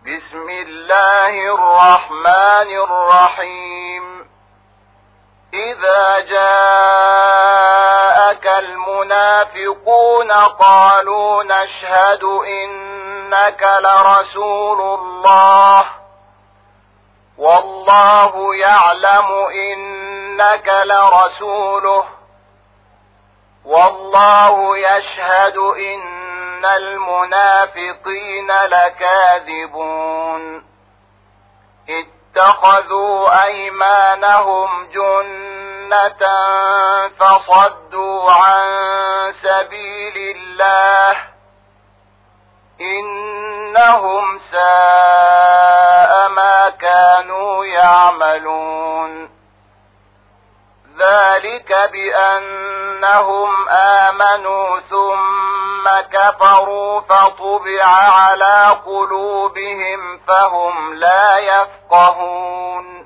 بسم الله الرحمن الرحيم. إذا جاءك المنافقون قالوا نشهد إنك لرسول الله والله يعلم إنك لرسوله والله يشهد إن المنافقين لكاذبون. اتخذوا أيمانهم جنة فصدوا عن سبيل الله إنهم ساء ما كانوا يعملون. ذلك بأنهم آمنوا ثم كفروا فطبع على قلوبهم فهم لا يفقهون.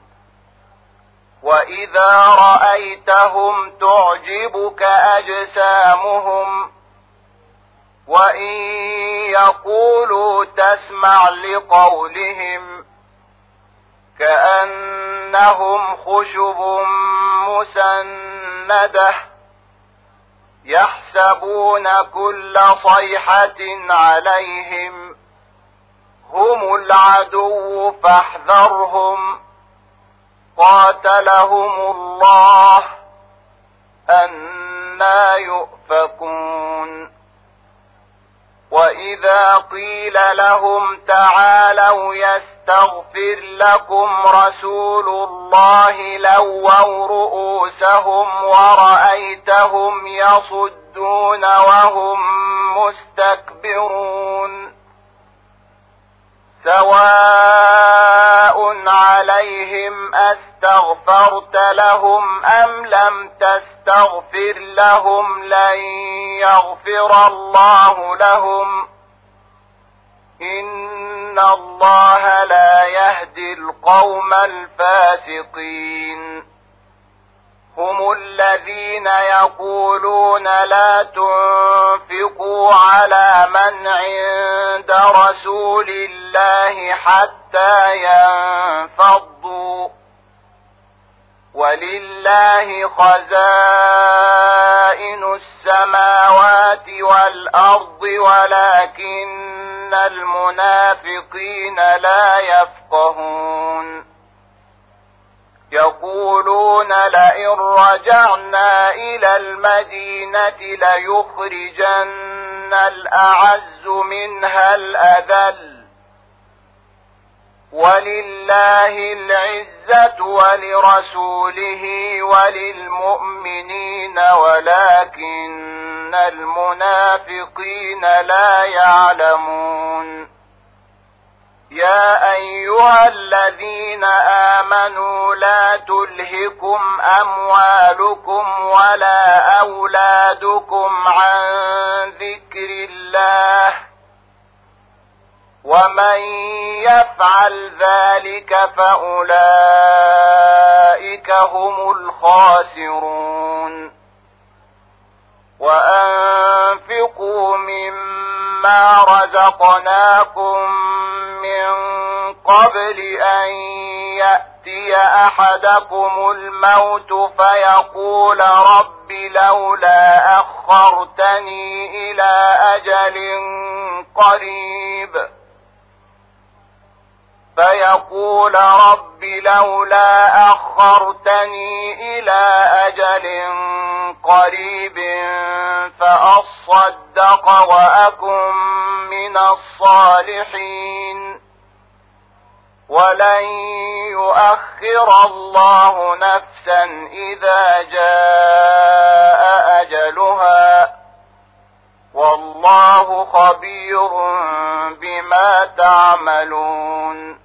وإذا رأيتهم تعجبك أجسامهم وإن يقولوا تسمع لقولهم كأنهم خشب مسندة يحسبون كل صيحة عليهم هم العدو فاحذرهم قاتلهم الله أنى يؤفكون. وإذا قيل لهم تعالوا يستغفر لكم رسول الله لووا رؤوسهم ورأيتهم يصدون وهم مستكبرون. سواء عليهم أستغفرت لهم أم لم تستغفر لهم لن يغفر الله لهم إن الله لا يهدي القوم الفاسقين. هم الذين يقولون لا تنفقوا على من عند رسول الله حتى ينفضوا ولله خزائن السماوات والأرض ولكن المنافقين لا يفقهون. يقولون لئن رجعنا إلى المدينة ليخرجن الأعز منها الأذل ولله العزة ولرسوله وللمؤمنين ولكن المنافقين لا يعلمون. يا أيها الذين آمنوا لا تلهكم أموالكم ولا أولادكم عن ذكر الله ومن يفعل ذلك فأولئك هم الخاسرون. وأنفقوا مما رزقناكم من قبل أن يأتي أحدكم الموت فيقول رب لولا أخرتني إلى أجل قريب فأصدق وأكن من الصالحين ولن يؤخر الله نفسا إذا جاء أجلها والله خبير بما تعملون.